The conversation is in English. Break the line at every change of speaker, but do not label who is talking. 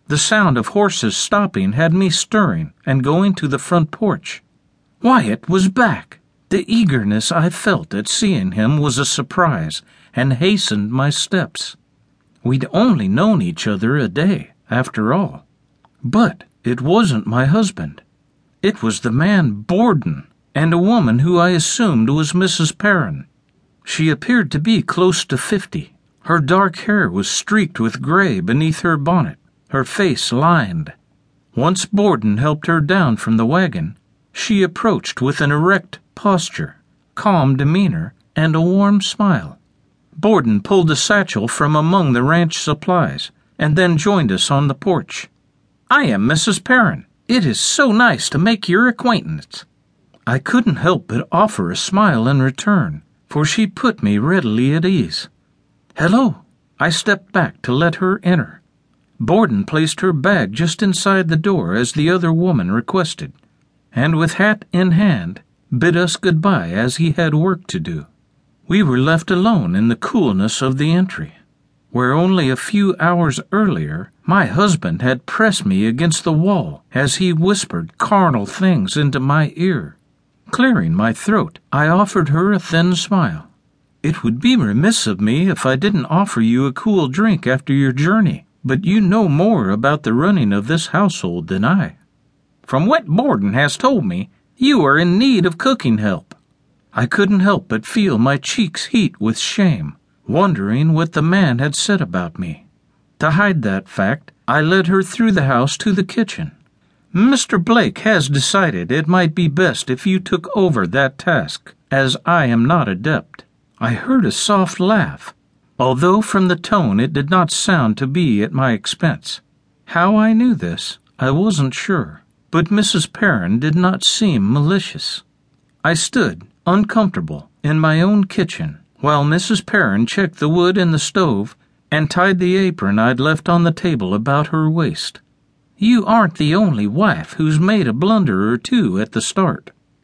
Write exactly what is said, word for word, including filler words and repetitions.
The sound of horses stopping had me stirring and going to the front porch. Wyatt was back. The eagerness I felt at seeing him was a surprise and hastened my steps. We'd only known each other a day, after all. But it wasn't my husband. It was the man Borden, and a woman who I assumed was Missus Perrin. She appeared to be close to fifty. Her dark hair was streaked with gray beneath her bonnet, her face lined. Once Borden helped her down from the wagon, she approached with an erect posture, calm demeanor, and a warm smile. Borden pulled a satchel from among the ranch supplies and then joined us on the porch. "I am Missus Perrin. It is so nice to make your acquaintance." I couldn't help but offer a smile in return, for she put me readily at ease. "Hello." I stepped back to let her enter. Borden placed her bag just inside the door as the other woman requested, and with hat in hand, bid us goodbye as he had work to do. We were left alone in the coolness of the entry, where only a few hours earlier my husband had pressed me against the wall as he whispered carnal things into my ear. Clearing my throat, I offered her a thin smile. "It would be remiss of me if I didn't offer you a cool drink after your journey, but you know more about the running of this household than I. From what Borden has told me, you are in need of cooking help." I couldn't help but feel my cheeks heat with shame, wondering what the man had said about me. To hide that fact, I led her through the house to the kitchen. "Mister Blake has decided it might be best if you took over that task, as I am not adept." I heard a soft laugh, although from the tone it did not sound to be at my expense. How I knew this, I wasn't sure, but Missus Perrin did not seem malicious. I stood, uncomfortable, in my own kitchen, while Missus Perrin checked the wood in the stove and tied the apron I'd left on the table about her waist. "You aren't the only wife who's made a blunder or two at the start,"